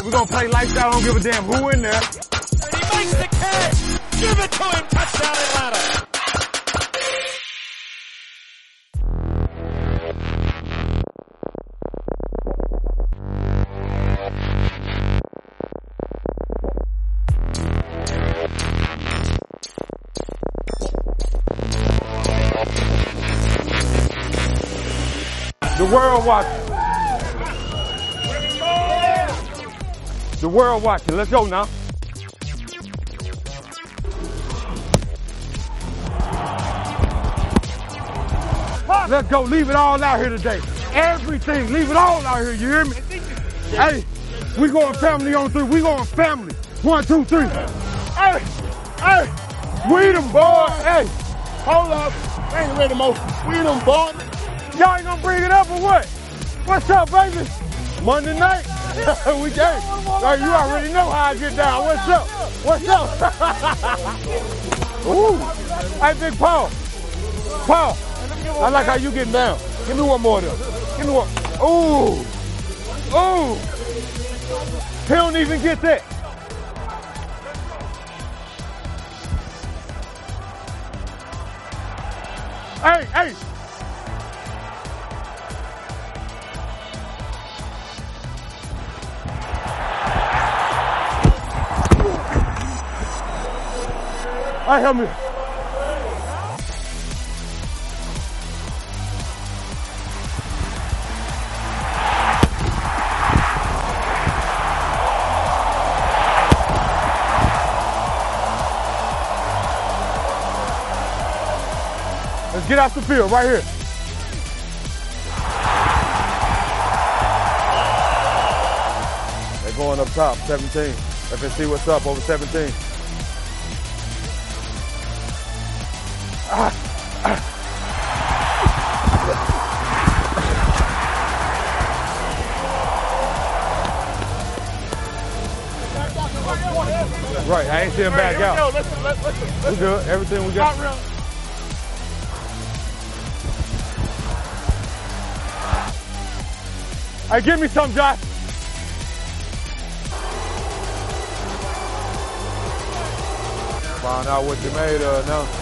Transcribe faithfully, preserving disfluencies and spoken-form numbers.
We're gonna play lifestyle, I don't give a damn who in there. And he makes the catch. Give it to him. Touchdown Atlanta. The world watching. The world watching. Let's go now. Let's go. Leave it all out here today. Everything. Leave it all out here. You hear me? Hey, we going family on three. We going family. One, two, three. Hey, hey, we them boys. Hey, hold up. I ain't ready, Mo. We them boys. Y'all ain't gonna bring it up or what? What's up, baby? Monday night? We game. Like, you already know how I get down. What's up? What's up? Ooh. Hey, Big Paul. Paul, I like how you getting down. Give me one more of them. Give me one. Ooh. Ooh. He don't even get that. Hey, hey. All right, help me. Let's get out the field right here. They're going up top, seventeen. F S C, what's up, over seventeen. Ah, ah. Right, I ain't seeing him back out. Listen, listen, listen. We good, everything we got. Hey, give me some, Josh. Find out what you made of now.